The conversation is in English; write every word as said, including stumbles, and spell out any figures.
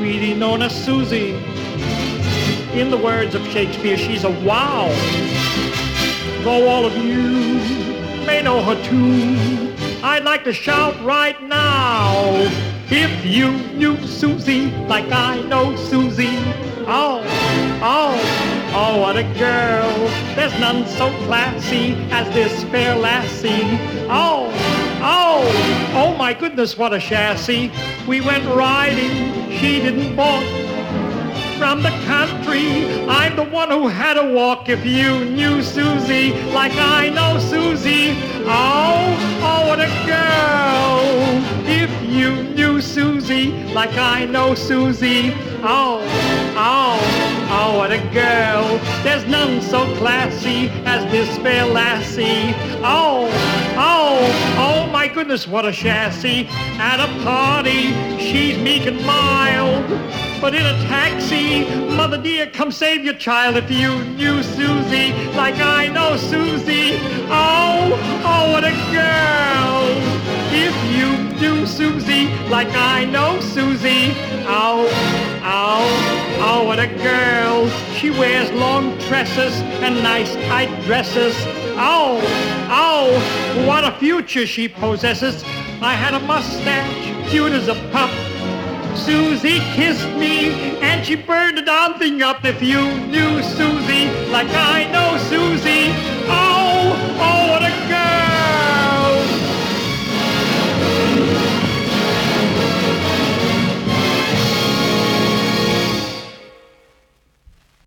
sweetie known as Susie. In the words of Shakespeare, she's a wow. Though all of you may know her too, I'd like to shout right now, if you knew Susie like I know Susie. Oh, oh, oh, what a girl. There's none so classy as this fair lassie. Oh, oh, oh my goodness, what a chassis. We went riding, she didn't balk. From the country, I'm the one who had to walk. If you knew Susie like I know Susie. Oh, oh, what a girl. If you knew Susie like I know Susie. Oh, oh, oh, what a girl. There's none so classy as this fair lassie. Oh, oh, oh my goodness, what a chassis. At a party, she's meek and mild. But in a taxi, mother dear, come save your child. If you knew Susie like I know Susie. Oh, oh, what a girl. If you knew Susie like I know Susie. Oh, oh, oh, what a girl. She wears long tresses and nice tight dresses. Oh, oh, what a future she possesses. I had a mustache, cute as a pup. Susie kissed me and she burned the darn thing up. If you knew Susie like I know Susie. Oh,